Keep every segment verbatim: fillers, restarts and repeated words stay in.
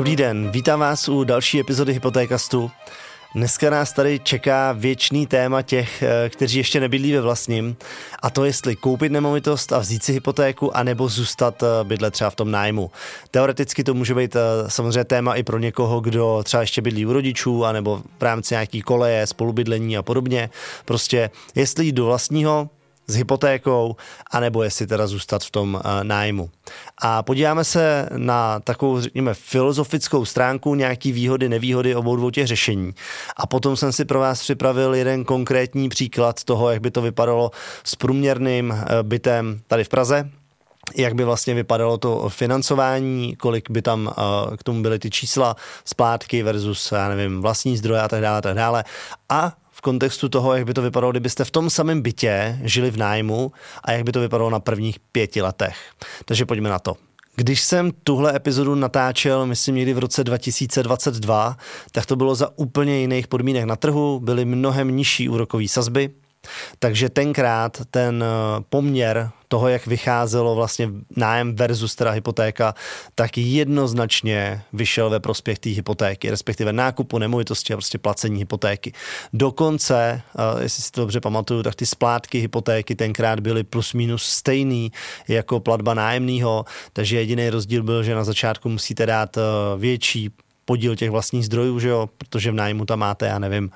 Dobrý den, vítám vás u další epizody Hypotékastu. Dneska nás tady čeká věčný téma těch, kteří ještě nebydlí ve vlastním, a to jestli koupit nemovitost a vzít si hypotéku, anebo zůstat bydlet třeba v tom nájmu. Teoreticky to může být samozřejmě téma i pro někoho, kdo třeba ještě bydlí u rodičů, anebo v rámci nějaký koleje, spolubydlení a podobně. Prostě jestli jít do vlastního s hypotékou, anebo jestli teda zůstat v tom uh, nájmu. A podíváme se na takovou, řekněme, filozofickou stránku, nějaký výhody, nevýhody obou dvou těch řešení. A potom jsem si pro vás připravil jeden konkrétní příklad toho, jak by to vypadalo s průměrným uh, bytem tady v Praze, jak by vlastně vypadalo to financování, kolik by tam uh, k tomu byly ty čísla, splátky versus, já nevím, vlastní zdroje a tak dále, tak dále. A v kontextu toho, jak by to vypadalo, kdybyste v tom samém bytě žili v nájmu a jak by to vypadalo na prvních pěti letech. Takže pojďme na to. Když jsem tuhle epizodu natáčel, myslím někdy v roce dva tisíce dvacet dva, tak to bylo za úplně jiných podmínek na trhu, byly mnohem nižší úrokové sazby, takže tenkrát ten poměr toho, jak vycházelo vlastně nájem versus teda hypotéka, tak jednoznačně vyšel ve prospěch té hypotéky, respektive nákupu nemovitosti a prostě placení hypotéky. Dokonce, jestli si to dobře pamatuju, tak ty splátky hypotéky tenkrát byly plus minus stejný jako platba nájemného, takže jediný rozdíl byl, že na začátku musíte dát větší podíl těch vlastních zdrojů, že jo, protože v nájmu tam máte, já nevím,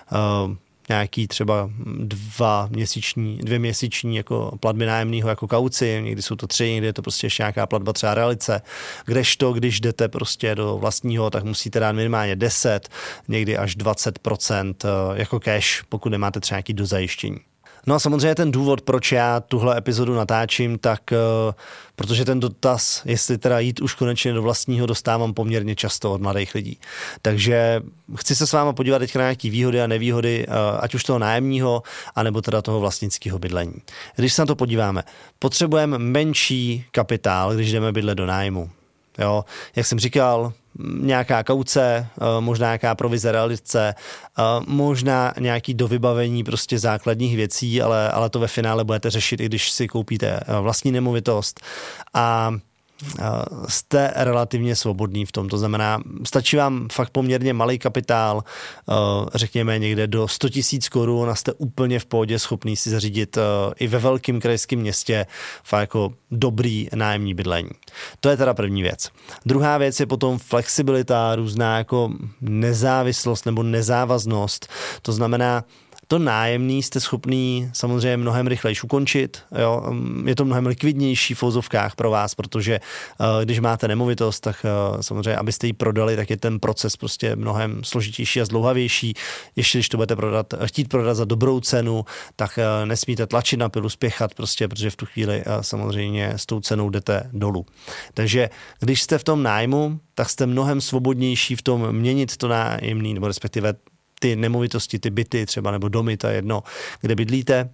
nějaký třeba dva měsíční, dvě měsíční jako platby nájemného jako kauci, někdy jsou to tři, někdy je to prostě ještě nějaká platba třeba realice, kdežto, když jdete prostě do vlastního, tak musíte dát minimálně deset, někdy až dvacet procent jako cash, pokud nemáte třeba nějaký dozajištění. No a samozřejmě ten důvod, proč já tuhle epizodu natáčím, tak uh, protože ten dotaz, jestli teda jít už konečně do vlastního, dostávám poměrně často od mladých lidí. Takže chci se s váma podívat teď na nějaké výhody a nevýhody, uh, ať už toho nájemního, anebo teda toho vlastnického bydlení. Když se na to podíváme, potřebujeme menší kapitál, když jdeme bydlet do nájmu. Jo, jak jsem říkal, nějaká kauce, možná nějaká provize realizace, možná nějaký dovybavení prostě základních věcí, ale, ale to ve finále budete řešit, i když si koupíte vlastní nemovitost. A jste relativně svobodný v tom. To znamená, stačí vám fakt poměrně malý kapitál, řekněme někde do sto tisíc korun a jste úplně v pohodě schopný si zařídit i ve velkém krajském městě fakt jako dobrý nájemní bydlení. To je teda první věc. Druhá věc je potom flexibilita, různá jako nezávislost nebo nezávaznost. To znamená, to nájemný jste schopný samozřejmě mnohem rychleji ukončit. Jo? Je to mnohem likvidnější v ozovkách pro vás, protože uh, když máte nemovitost, tak uh, samozřejmě, abyste ji prodali, tak je ten proces prostě mnohem složitější a zdlouhavější. Ještě když to budete prodat, chtít prodat za dobrou cenu, tak uh, nesmíte tlačit na pilu, spěchat prostě, protože v tu chvíli uh, samozřejmě s tou cenou jdete dolů. Takže když jste v tom nájmu, tak jste mnohem svobodnější v tom měnit to nájemný, nebo respektive ty nemovitosti, ty byty třeba, nebo domy, to je jedno, kde bydlíte.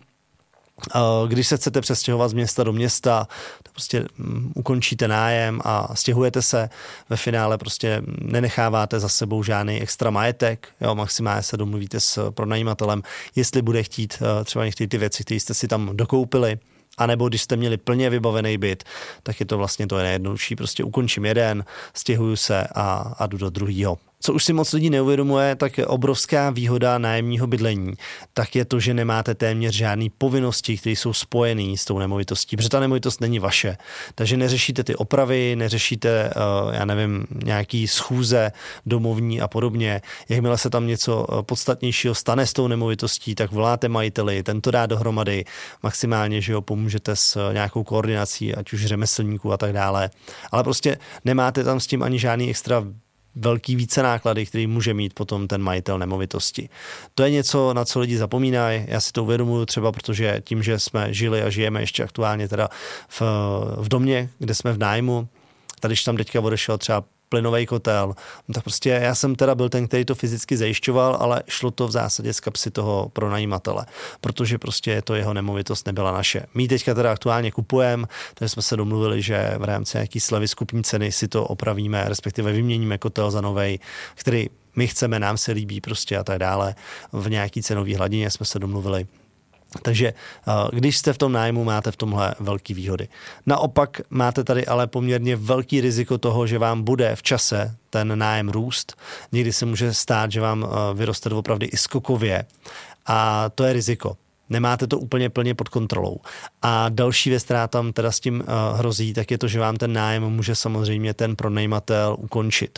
Když se chcete přestěhovat z města do města, tak prostě ukončíte nájem a stěhujete se. Ve finále prostě nenecháváte za sebou žádný extra majetek. Jo, maximálně se domluvíte s pronajímatelem, jestli bude chtít třeba některé ty věci, které jste si tam dokoupili. A nebo když jste měli plně vybavený byt, tak je to vlastně to nejjednodušší. Prostě ukončím jeden, stěhuju se a, a jdu do druhého. Co už si moc lidí neuvědomuje, tak je obrovská výhoda nájemního bydlení. Tak je to, že nemáte téměř žádný povinnosti, které jsou spojené s tou nemovitostí, protože ta nemovitost není vaše. Takže neřešíte ty opravy, neřešíte, já nevím, nějaký schůze domovní a podobně. Jakmile se tam něco podstatnějšího stane s tou nemovitostí, tak voláte majiteli, ten to dá dohromady, maximálně, že ho pomůžete s nějakou koordinací, ať už řemeslníků a tak dále. Ale prostě nemáte tam s tím ani žádný extra velký více náklady, který může mít potom ten majitel nemovitosti. To je něco, na co lidi zapomínají. Já si to uvědomuji třeba, protože tím, že jsme žili a žijeme ještě aktuálně teda v, v domě, kde jsme v nájmu, tady když tam teďka odešel třeba plynový kotel, tak prostě já jsem teda byl ten, který to fyzicky zajišťoval, ale šlo to v zásadě z kapsy toho pronajímatele, protože prostě to jeho nemovitost nebyla naše. My teďka teda aktuálně kupujeme, takže jsme se domluvili, že v rámci nějaký slevy skupní ceny si to opravíme, respektive vyměníme kotel za novej, který my chceme, nám se líbí prostě a tak dále. V nějaký cenový hladině jsme se domluvili. Takže když jste v tom nájmu, máte v tomhle velký výhody. Naopak máte tady ale poměrně velký riziko toho, že vám bude v čase ten nájem růst. Někdy se může stát, že vám vyroste opravdu i skokově a to je riziko. Nemáte to úplně plně pod kontrolou. A další věc, která tam teda s tím hrozí, tak je to, že vám ten nájem může samozřejmě ten pronajímatel ukončit.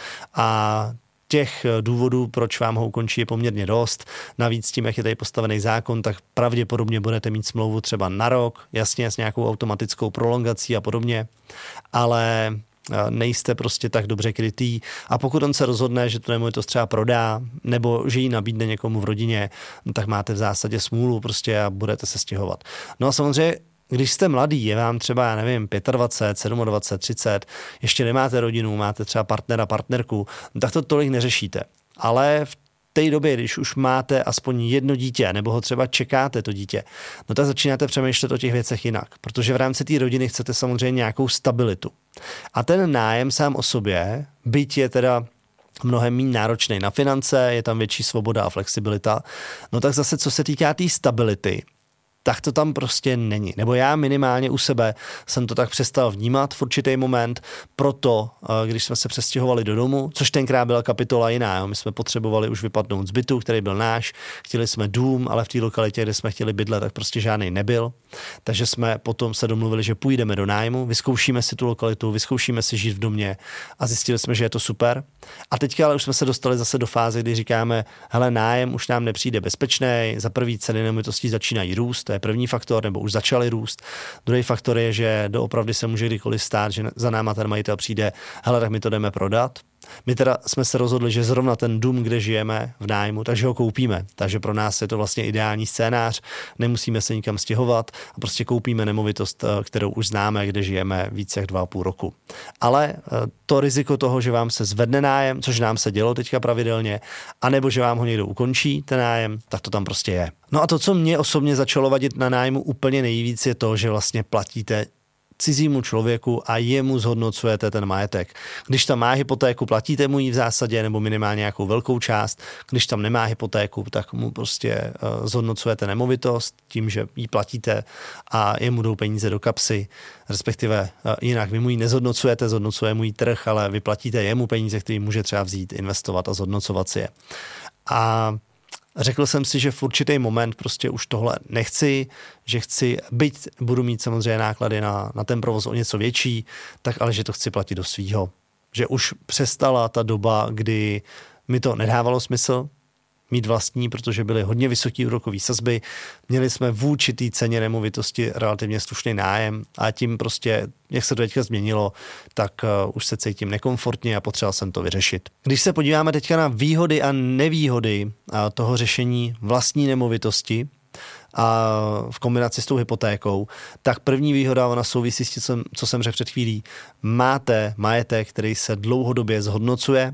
A těch důvodů, proč vám ho ukončí, je poměrně dost. Navíc tím, jak je tady postavený zákon, tak pravděpodobně budete mít smlouvu třeba na rok, jasně s nějakou automatickou prolongací a podobně, ale nejste prostě tak dobře krytý a pokud on se rozhodne, že tu nemovitost třeba prodá nebo že ji nabídne někomu v rodině, tak máte v zásadě smůlu prostě a budete se stěhovat. No a samozřejmě když jste mladý, je vám třeba, já nevím, dvacet pět, dvacet sedm, třicet, ještě nemáte rodinu, máte třeba partnera, partnerku, tak to tolik neřešíte. Ale v té době, když už máte aspoň jedno dítě, nebo ho třeba čekáte to dítě, no tak začínáte přemýšlet o těch věcech jinak, protože v rámci té rodiny chcete samozřejmě nějakou stabilitu. A ten nájem sám o sobě, byť je teda mnohem méně náročný na finance, je tam větší svoboda a flexibilita, no tak zase co se týká té stability, tak to tam prostě není. Nebo já minimálně u sebe jsem to tak přestal vnímat v určitý moment, proto když jsme se přestěhovali do domu, což tenkrát byla kapitola jiná, jo. My jsme potřebovali už vypadnout z bytu, který byl náš, chtěli jsme dům, ale v té lokalitě, kde jsme chtěli bydlet, tak prostě žádný nebyl. Takže jsme potom se domluvili, že půjdeme do nájmu, vyzkoušíme si tu lokalitu, vyzkoušíme si žít v domě a zjistili jsme, že je to super. A teďka ale už jsme se dostali zase do fáze, kdy říkáme, hele, nájem už nám nepřijde bezpečný, za první ceny nemovitostí začínají růst, to je první faktor, nebo už začaly růst. Druhý faktor je, že doopravdy se může kdykoliv stát, že za náma ten majitel přijde, hele, tak my to jdeme prodat. My teda jsme se rozhodli, že zrovna ten dům, kde žijeme v nájmu, takže ho koupíme. Takže pro nás je to vlastně ideální scénář, nemusíme se nikam stěhovat a prostě koupíme nemovitost, kterou už známe, kde žijeme více jak dva a půl roku. Ale to riziko toho, že vám se zvedne nájem, což nám se dělo teďka pravidelně, anebo že vám ho někdo ukončí, ten nájem, tak to tam prostě je. No a to, co mě osobně začalo vadit na nájmu úplně nejvíc, je to, že vlastně platíte cizímu člověku a jemu zhodnocujete ten majetek. Když tam má hypotéku, platíte mu ji v zásadě nebo minimálně nějakou velkou část. Když tam nemá hypotéku, tak mu prostě uh, zhodnocujete nemovitost tím, že ji platíte a jemu jdou peníze do kapsy, respektive uh, jinak. Vy mu ji nezhodnocujete, zhodnocuje mu ji trh, ale vy platíte jemu peníze, který může třeba vzít, investovat a zhodnocovat si je. A řekl jsem si, že v určitý moment prostě už tohle nechci, že chci, byť budu mít samozřejmě náklady na, na ten provoz o něco větší, tak ale že to chci platit do svýho. Že už přestala ta doba, kdy mi to nedávalo smysl mít vlastní, protože byly hodně vysoký úrokový sazby. Měli jsme vůči té ceně nemovitosti relativně slušný nájem a tím prostě, jak se to teďka změnilo, tak uh, už se cítím nekomfortně a potřeboval jsem to vyřešit. Když se podíváme teďka na výhody a nevýhody uh, toho řešení vlastní nemovitosti a v kombinaci s tou hypotékou, tak první výhoda, ona souvisí s tím, co jsem řekl před chvílí. Máte majetek, který se dlouhodobě zhodnocuje,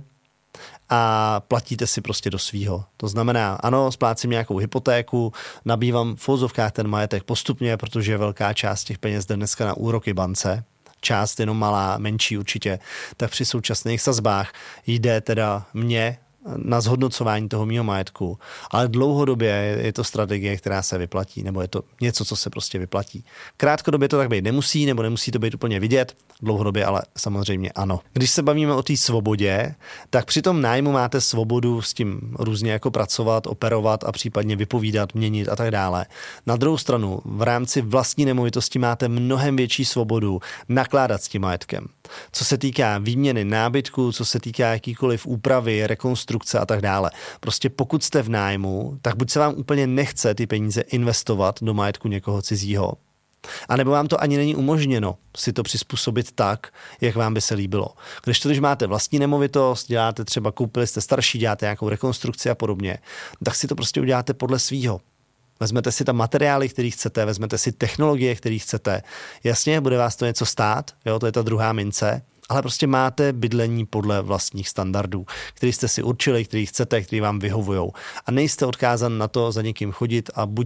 a platíte si prostě do svýho. To znamená, ano, splácím nějakou hypotéku, nabývám v uvozovkách ten majetek postupně, protože je velká část těch peněz jde dneska na úroky bance, část jenom malá, menší určitě, tak při současných sazbách jde teda mě na zhodnocování toho mýho majetku, ale dlouhodobě je to strategie, která se vyplatí, nebo je to něco, co se prostě vyplatí. Krátkodobě to tak být nemusí, nebo nemusí to být úplně vidět, dlouhodobě ale samozřejmě ano. Když se bavíme o té svobodě, tak při tom nájmu máte svobodu s tím různě jako pracovat, operovat a případně vypovídat, měnit a tak dále. Na druhou stranu, v rámci vlastní nemovitosti máte mnohem větší svobodu nakládat s tím majetkem. Co se týká výměny nábytku, co se týká jakýkoliv úpravy, rekonstrukce a tak dále. Prostě pokud jste v nájmu, tak buď se vám úplně nechce ty peníze investovat do majetku někoho cizího, a nebo vám to ani není umožněno si to přizpůsobit tak, jak vám by se líbilo. Když to, když máte vlastní nemovitost, děláte třeba, koupili jste starší, děláte nějakou rekonstrukci a podobně, tak si to prostě uděláte podle svýho. Vezmete si tam materiály, který chcete, vezmete si technologie, který chcete. Jasně, bude vás to něco stát, jo, to je ta druhá mince, ale prostě máte bydlení podle vlastních standardů, který jste si určili, který chcete, který vám vyhovujou. A nejste odkázan na to za někým chodit a buď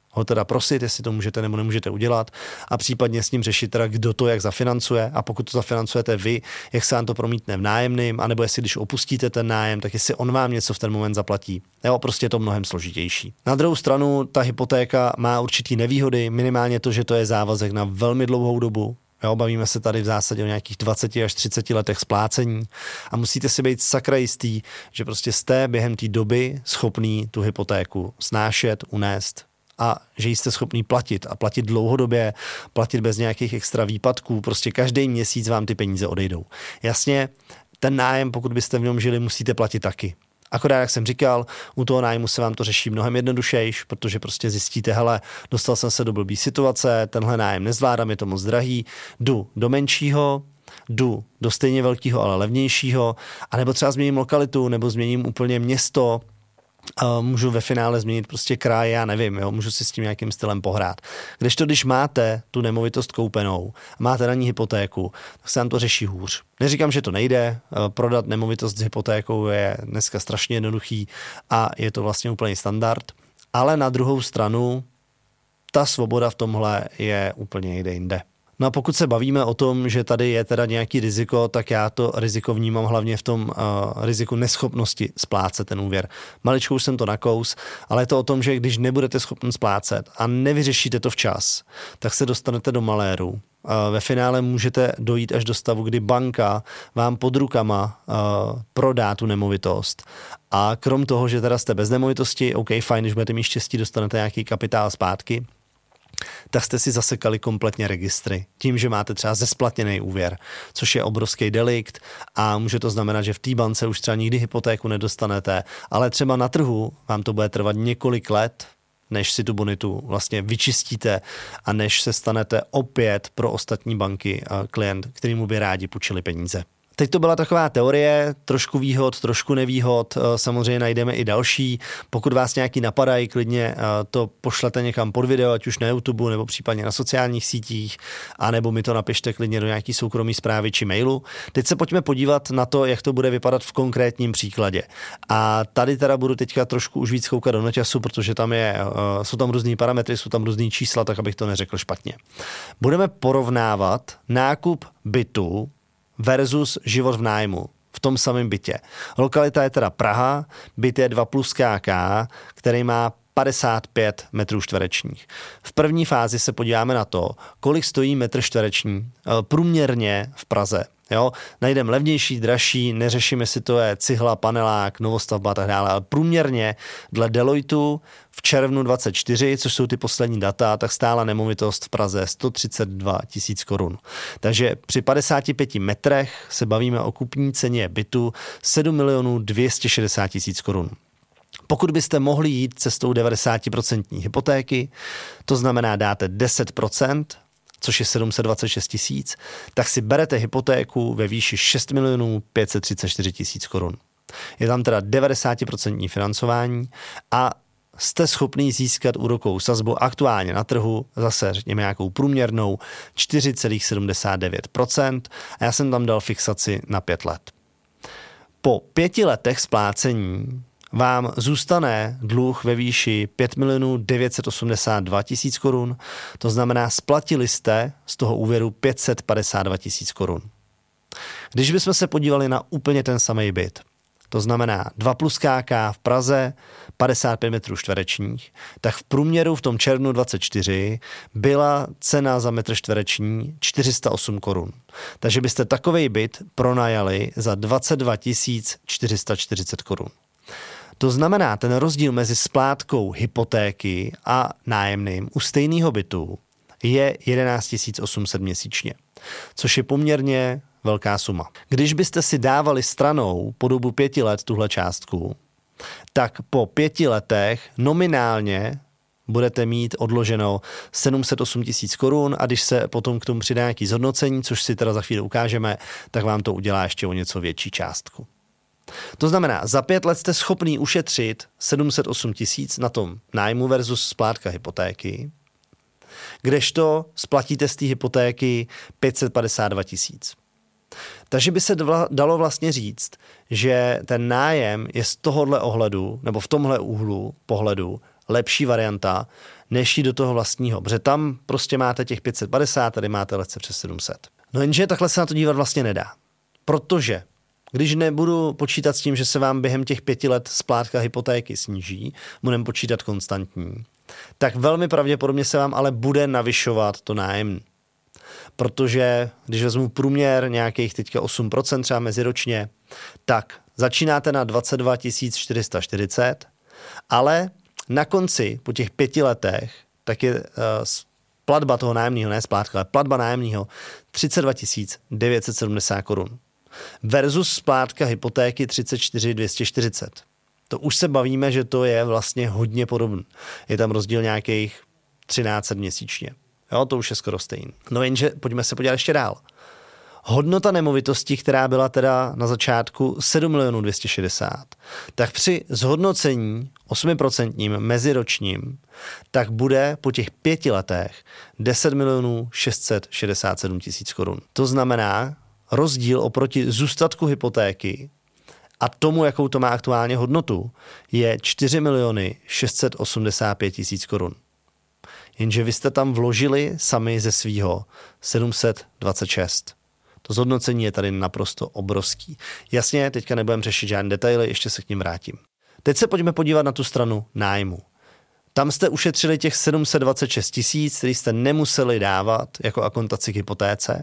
ho teda prosit, jestli to můžete nebo nemůžete udělat a případně s ním řešit teda, kdo to jak zafinancuje a pokud to zafinancujete vy, jak se vám to promítne v nájemným, anebo jestli když opustíte ten nájem, tak jestli on vám něco v ten moment zaplatí. Jo, prostě je to mnohem složitější. Na druhou stranu ta hypotéka má určitý nevýhody, minimálně to, že to je závazek na velmi dlouhou dobu. Jo, bavíme se tady v zásadě o nějakých dvacet až třicet letech splácení a musíte si být sakra jistý, že prostě jste během té doby schopný tu hypotéku snášet, unést a že jste schopný platit a platit dlouhodobě, platit bez nějakých extra výpadků, prostě každý měsíc vám ty peníze odejdou. Jasně, ten nájem, pokud byste v něm žili, musíte platit taky. Akorát, jak jsem říkal, u toho nájmu se vám to řeší mnohem jednodušejš, protože prostě zjistíte, hele, dostal jsem se do blbý situace, tenhle nájem nezvládám, je to moc drahý, jdu do menšího, jdu do stejně velkého, ale levnějšího, anebo třeba změním lokalitu, nebo změním úplně město, můžu ve finále změnit prostě kraj, já nevím, jo, můžu si s tím nějakým stylem pohrát. Kdežto, když máte tu nemovitost koupenou, máte na ní hypotéku, tak se nám to řeší hůř. Neříkám, že to nejde, prodat nemovitost s hypotékou je dneska strašně jednoduchý a je to vlastně úplně standard, ale na druhou stranu ta svoboda v tomhle je úplně někde jinde. No a pokud se bavíme o tom, že tady je teda nějaký riziko, tak já to riziko vnímám hlavně v tom uh, riziku neschopnosti splácet ten úvěr. Maličkou už jsem to nakous, ale je to o tom, že když nebudete schopni splácet a nevyřešíte to včas, tak se dostanete do maléru. Uh, ve finále můžete dojít až do stavu, kdy banka vám pod rukama uh, prodá tu nemovitost. A krom toho, že teda jste bez nemovitosti, OK, fajn, když budete mít štěstí, dostanete nějaký kapitál zpátky, tak jste si zasekali kompletně registry. Tím, že máte třeba zesplatněný úvěr, což je obrovský delikt a může to znamenat, že v té bance už třeba nikdy hypotéku nedostanete, ale třeba na trhu vám to bude trvat několik let, než si tu bonitu vlastně vyčistíte a než se stanete opět pro ostatní banky klient, kterýmu by rádi půjčili peníze. Teď to byla taková teorie, trošku výhod, trošku nevýhod, samozřejmě najdeme i další. Pokud vás nějaký napadají, klidně to pošlete někam pod video, ať už na YouTube nebo případně na sociálních sítích, anebo mi to napište klidně do nějaký soukromý zprávy či mailu. Teď se pojďme podívat na to, jak to bude vypadat v konkrétním příkladě. A tady teda budu teďka trošku už víc koukat do noťasu, protože tam je, jsou tam různý parametry, jsou tam různý čísla, tak abych to neřekl špatně. Budeme porovnávat nákup bytu versus život v nájmu v tom samém bytě. Lokalita je teda Praha, byt je dva plus K K, který má padesát pět metrů čtverečních. V první fázi se podíváme na to, kolik stojí metr čtvereční průměrně v Praze. Jo? Najdeme levnější, dražší, neřešíme, jestli to je cihla, panelák, novostavba a tak dále, ale průměrně dle Deloitu v červnu dvacet čtyři, což jsou ty poslední data, tak stála nemovitost v Praze sto třicet dva tisíc korun. Takže při padesáti pěti metrech se bavíme o kupní ceně bytu sedm milionů dvě stě šedesát tisíc korun. Pokud byste mohli jít cestou devadesát procent hypotéky, to znamená dáte deset procent, což je sedm set dvacet šest tisíc, tak si berete hypotéku ve výši šest milionů pět set třicet čtyři tisíc korun. Je tam teda devadesát procent financování a jste schopný získat úrokovou sazbu aktuálně na trhu, zase řekněme nějakou průměrnou čtyři celá sedmdesát devět procent a já jsem tam dal fixaci na pět let. Po pěti letech splácení vám zůstane dluh ve výši pět milionů devět set osmdesát dva tisíc korun, to znamená splatili jste z toho úvěru pět set padesát dva tisíc korun. Když bychom se podívali na úplně ten samý byt, to znamená dva plus K K v Praze, padesát pět metrů čtverečních, tak v průměru v tom červnu dvacet čtyři byla cena za metr čtvereční čtyři sta osm korun. Takže byste takovej byt pronajali za dvacet dva tisíc čtyři sta čtyřicet korun. To znamená, ten rozdíl mezi splátkou hypotéky a nájemným u stejného bytu je jedenáct tisíc osm set měsíčně, což je poměrně velká suma. Když byste si dávali stranou po dobu pěti let tuhle částku, tak po pěti letech nominálně budete mít odloženo sedm set osm tisíc korun a když se potom k tomu přidá nějaký zhodnocení, což si teda za chvíli ukážeme, tak vám to udělá ještě o něco větší částku. To znamená, za pět let jste schopný ušetřit sedm set osm tisíc na tom nájmu versus splátka hypotéky, kdežto splatíte z té hypotéky pět set padesát dva tisíc. Takže by se dalo vlastně říct, že ten nájem je z tohohle ohledu, nebo v tomhle úhlu pohledu, lepší varianta, než jít do toho vlastního, protože tam prostě máte těch pět set padesát, tady máte lehce přes sedm set. No jenže takhle se na to dívat vlastně nedá, protože když nebudu počítat s tím, že se vám během těch pěti let splátka hypotéky sníží, budeme počítat konstantní, tak velmi pravděpodobně se vám ale bude navyšovat to nájemní. Protože když vezmu průměr nějakých teďka osm procent třeba meziročně, tak začínáte na dvacet dva tisíc čtyři sta čtyřicet, ale na konci, po těch pěti letech, tak je uh, platba toho nájemního, ne splátka, ale platba nájemního třicet dva tisíc devět set sedmdesát korun. Versus splátka hypotéky třicet čtyři tisíc dvě stě čtyřicet. To už se bavíme, že to je vlastně hodně podobné. Je tam rozdíl nějakých třináct set měsíčně. Jo, to už je skoro stejný. No jenže pojďme se podívat ještě dál. Hodnota nemovitosti, která byla teda na začátku sedm milionů dvě stě šedesát, tak při zhodnocení osm procent meziročním, tak bude po těch pěti letech deset milionů šest set šedesát sedm tisíc korun. To znamená, rozdíl oproti zůstatku hypotéky a tomu, jakou to má aktuálně hodnotu, je čtyři miliony šest set osmdesát pět tisíc korun. Jenže vy jste tam vložili sami ze svýho sedm set dvacet šest. To zhodnocení je tady naprosto obrovský. Jasně, teďka nebudeme řešit žádné detaily, ještě se k ním vrátím. Teď se pojďme podívat na tu stranu nájmu. Tam jste ušetřili těch sedm set dvacet šest tisíc, který jste nemuseli dávat jako akontaci k hypotéce.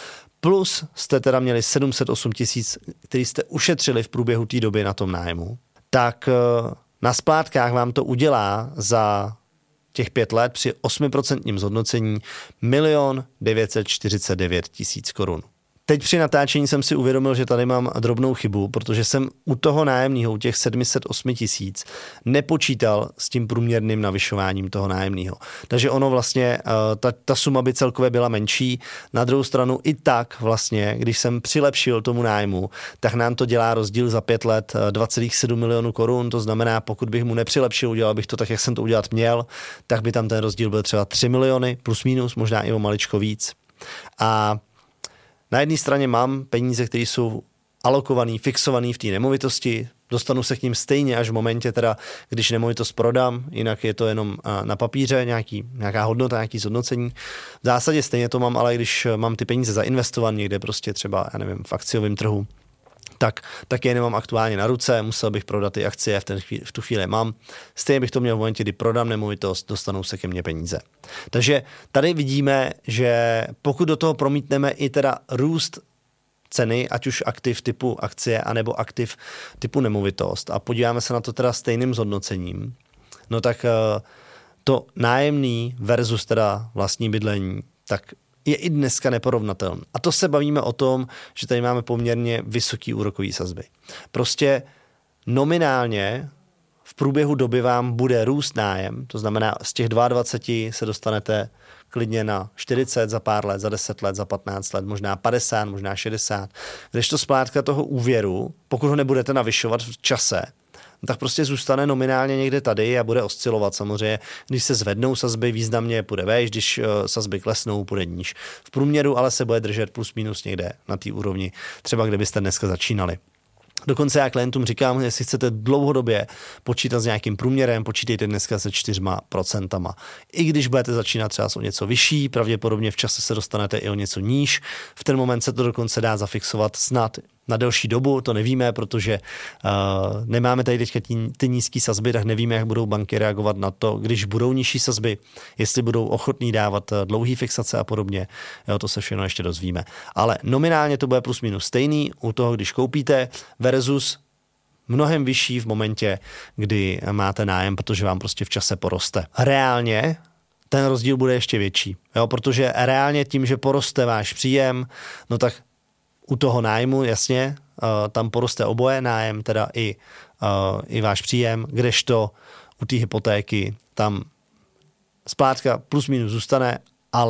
Plus jste teda měli sedm set osm tisíc, který jste ušetřili v průběhu té doby na tom nájmu. Tak na splátkách vám to udělá za těch pět let při osm procent zhodnocení milion devět set čtyřicet devět tisíc korun. Teď při natáčení jsem si uvědomil, že tady mám drobnou chybu, protože jsem u toho nájemního, u těch sedm set osm tisíc, nepočítal s tím průměrným navyšováním toho nájemního. Takže ono vlastně, ta, ta suma by celkově byla menší. Na druhou stranu i tak vlastně, když jsem přilepšil tomu nájmu, tak nám to dělá rozdíl za pět let dva celá sedm milionů korun. To znamená, pokud bych mu nepřilepšil, udělal bych to tak, jak jsem to udělat měl, tak by tam ten rozdíl byl třeba tři miliony plus minus, možná i o maličko víc. A na jedné straně mám peníze, které jsou alokované, fixované v té nemovitosti, dostanu se k ním stejně až v momentě, teda, když nemovitost prodám, jinak je to jenom na papíře, nějaký, nějaká hodnota, nějaký zhodnocení. V zásadě stejně to mám, ale když mám ty peníze zainvestované někde prostě třeba, já nevím, v akciovém trhu, tak, tak je nemám aktuálně na ruce, musel bych prodat ty akcie, v, ten chvíli, v tu chvíli mám. Stejně bych to měl v momentě, kdy prodám nemovitost, dostanou se ke mně peníze. Takže tady vidíme, že pokud do toho promítneme i teda růst ceny, ať už aktiv typu akcie, anebo aktiv typu nemovitost a podíváme se na to teda stejným zhodnocením, no tak to nájemný versus teda vlastní bydlení, tak je i dneska neporovnatelný. A to se bavíme o tom, že tady máme poměrně vysoký úrokový sazby. Prostě nominálně v průběhu doby vám bude růst nájem, to znamená z těch dvacet dva se dostanete klidně na čtyřicet za pár let, za deset let, za patnáct let, možná padesát, možná šedesát. Když to splátka toho úvěru, pokud ho nebudete navyšovat v čase, tak prostě zůstane nominálně někde tady a bude oscilovat samozřejmě. Když se zvednou sazby, významně půjde vejš, když sazby klesnou, půjde níž. V průměru ale se bude držet plus minus někde na té úrovni, třeba kde byste dneska začínali. Dokonce já klientům říkám, jestli chcete dlouhodobě počítat s nějakým průměrem, počítejte dneska se čtyřma procentama. I když budete začínat třeba o něco vyšší, pravděpodobně v čase se dostanete i o něco níž. V ten moment se to dokonce dá zafixovat snad na delší dobu, to nevíme, protože uh, nemáme tady teďka ty, ty nízké sazby, tak nevíme, jak budou banky reagovat na to, když budou nižší sazby, jestli budou ochotní dávat dlouhý fixace a podobně. Jo, to se všechno ještě dozvíme. Ale nominálně to bude plus minus stejný u toho, když koupíte versus mnohem vyšší v momentě, kdy máte nájem, protože vám prostě v čase poroste. Reálně ten rozdíl bude ještě větší, jo, protože reálně tím, že poroste váš příjem, no tak u toho nájmu, jasně, uh, tam poroste oboje, nájem, teda i, uh, i váš příjem, kdežto u té hypotéky tam splátka plus minus zůstane, ale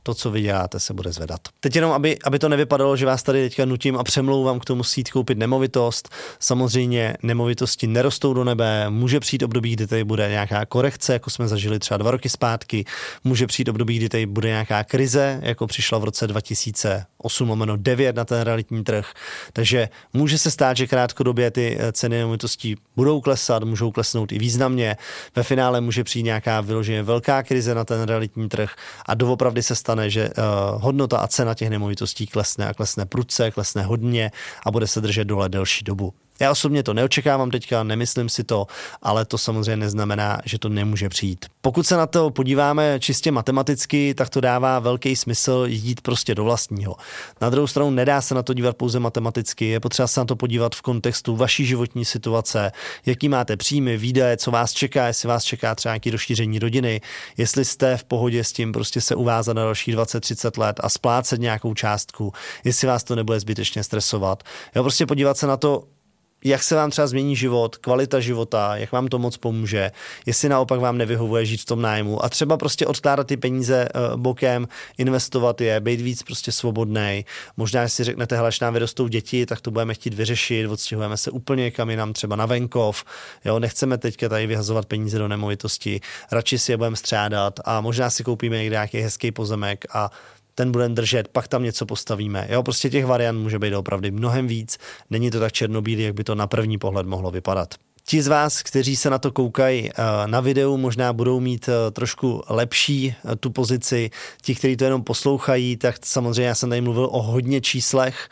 to, co vy děláte, se bude zvedat. Teď jenom, aby, aby to nevypadalo, že vás tady teďka nutím a přemlouvám k tomu si jít koupit nemovitost. Samozřejmě nemovitosti nerostou do nebe, může přijít období, kdy tady bude nějaká korekce, jako jsme zažili třeba dva roky zpátky, může přijít období, kdy tady bude nějaká krize, jako přišla v roce dva tisíce osm lomeno devět na ten realitní trh. Takže může se stát, že krátkodobě ty ceny nemovitostí budou klesat, můžou klesnout i významně. Ve finále může přijít nějaká vyloženě velká krize na ten realitní trh a doopravdy se stane, že uh, hodnota a cena těch nemovitostí klesne a klesne prudce, klesne hodně a bude se držet dole delší dobu. Já osobně to neočekávám teďka, nemyslím si to, ale to samozřejmě neznamená, že to nemůže přijít. Pokud se na to podíváme čistě matematicky, tak to dává velký smysl jít prostě do vlastního. Na druhou stranu nedá se na to dívat pouze matematicky, je potřeba se na to podívat v kontextu vaší životní situace, jaký máte příjmy, výdaje, co vás čeká, jestli vás čeká třeba nějaké rozšíření rodiny, jestli jste v pohodě s tím prostě se uvázat na dalších dvacet třicet let a splácet nějakou částku, jestli vás to nebude zbytečně stresovat. Jo, prostě podívat se na to, jak se vám třeba změní život, kvalita života, jak vám to moc pomůže, jestli naopak vám nevyhovuje žít v tom nájmu a třeba prostě odkládat ty peníze bokem, investovat je, být víc prostě svobodnej. Možná, si řeknete, hele, až nám vyrostou děti, tak to budeme chtít vyřešit, odstěhujeme se úplně někam jinam, třeba na venkov, jo, nechceme teďka tady vyhazovat peníze do nemovitosti, radši si je budeme střádat a možná si koupíme někde nějaký hezký pozemek a ten budeme držet, pak tam něco postavíme. Jo, prostě těch variant může být opravdu mnohem víc. Není to tak černobílý, jak by to na první pohled mohlo vypadat. Ti z vás, kteří se na to koukají na videu, možná budou mít trošku lepší tu pozici. Ti, kteří to jenom poslouchají, tak samozřejmě já jsem tady mluvil o hodně číslech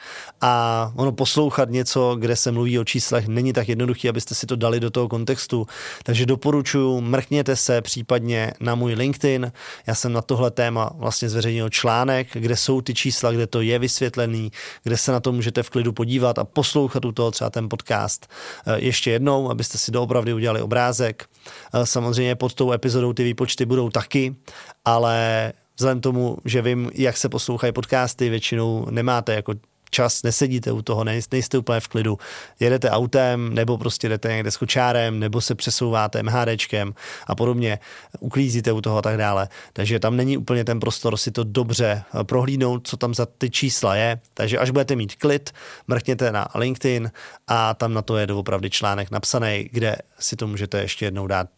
a ono poslouchat něco, kde se mluví o číslech, není tak jednoduché, abyste si to dali do toho kontextu. Takže doporučuji, mrkněte se případně na můj LinkedIn. Já jsem na tohle téma vlastně zveřejnil článek, kde jsou ty čísla, kde to je vysvětlený, kde se na to můžete v klidu podívat a poslouchat u toho třeba ten podcast ještě jednou, abyste si doopravdy udělali obrázek. Samozřejmě pod tou epizodou ty výpočty budou taky, ale vzhledem tomu, že vím, jak se poslouchají podcasty, většinou nemáte jako čas, nesedíte u toho, nejste úplně v klidu, jedete autem, nebo prostě jdete někde s kočárem, nebo se přesouváte MHDčkem a podobně, uklízíte u toho a tak dále. Takže tam není úplně ten prostor si to dobře prohlídnout, co tam za ty čísla je. Takže až budete mít klid, mrkněte na LinkedIn a tam na to je doopravdy článek napsaný, kde si to můžete ještě jednou dát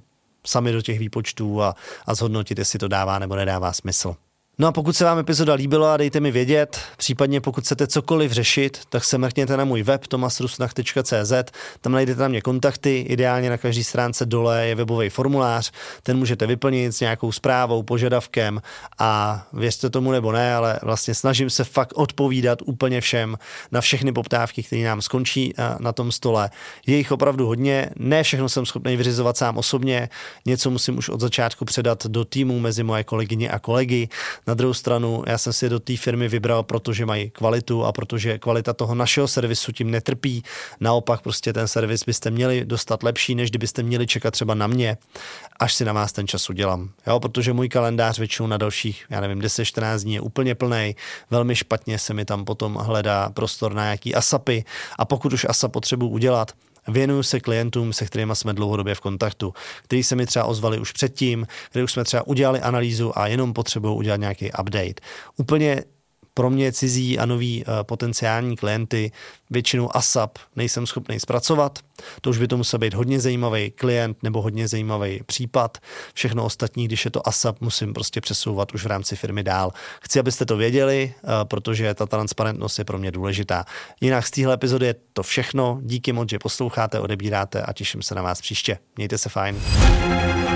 sami do těch výpočtů a, a zhodnotit, jestli to dává nebo nedává smysl. No a pokud se vám epizoda líbila, dejte mi vědět, případně pokud chcete cokoliv řešit, tak se mrkněte na můj web tomas rusnach tečka cé zet, tam najdete na mě kontakty, ideálně na každé stránce dole je webový formulář, ten můžete vyplnit s nějakou zprávou, požadavkem a věřte tomu nebo ne, ale vlastně snažím se fakt odpovídat úplně všem na všechny poptávky, které nám skončí na tom stole. Je jich opravdu hodně, ne všechno jsem schopný vyřizovat sám osobně, něco musím už od začátku předat do týmu mezi moje kolegyně a kolegy. Na druhou stranu, já jsem si do té firmy vybral, protože mají kvalitu a protože kvalita toho našeho servisu tím netrpí. Naopak prostě ten servis byste měli dostat lepší, než kdybyste měli čekat třeba na mě, až si na vás ten čas udělám. Jo, protože můj kalendář většinou na dalších, já nevím, deset čtrnáct dní je úplně plnej, velmi špatně se mi tam potom hledá prostor na nějaký asapy a pokud už asap potřebuji udělat, věnuju se klientům, se kterými jsme dlouhodobě v kontaktu, kteří se mi třeba ozvali už předtím, kde už jsme třeba udělali analýzu a jenom potřebují udělat nějaký update. Úplně pro mě cizí a noví uh, potenciální klienty většinou asap nejsem schopný zpracovat. To už by to musel být hodně zajímavý klient nebo hodně zajímavý případ. Všechno ostatní, když je to asap, musím prostě přesouvat už v rámci firmy dál. Chci, abyste to věděli, uh, protože ta transparentnost je pro mě důležitá. Jinak z téhle epizody je to všechno. Díky moc, že posloucháte, odebíráte a těším se na vás příště. Mějte se fajn.